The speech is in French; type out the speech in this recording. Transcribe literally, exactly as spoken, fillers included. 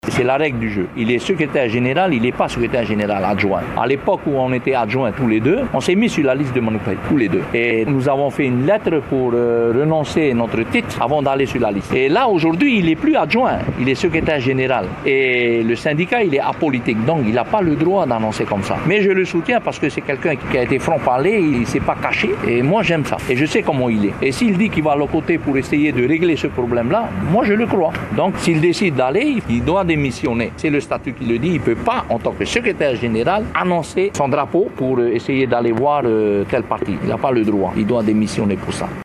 C'est la règle du jeu. Il est secrétaire général, il n'est pas secrétaire général adjoint. À l'époque où on était adjoints tous les deux, on s'est mis sur la liste de Manoukai, tous les deux. Et nous avons fait une lettre pour euh, renoncer notre titre avant d'aller sur la liste. Et là, aujourd'hui, il n'est plus adjoint, il est secrétaire général. Et le syndicat, il est apolitique, donc il n'a pas le droit d'annoncer comme ça. Mais je le soutiens parce que c'est quelqu'un qui a été franc-parler, il ne s'est pas caché. Et moi, j'aime ça. Et je sais comment il est. Et s'il dit qu'il va à l'autre côté pour essayer de régler ce problème-là, moi, je le crois. Donc, s'il décide d'aller, il doit démissionner. C'est le statut qui le dit. Il ne peut pas, en tant que secrétaire général, annoncer son drapeau pour essayer d'aller voir euh, tel parti. Il n'a pas le droit. Il doit démissionner pour ça.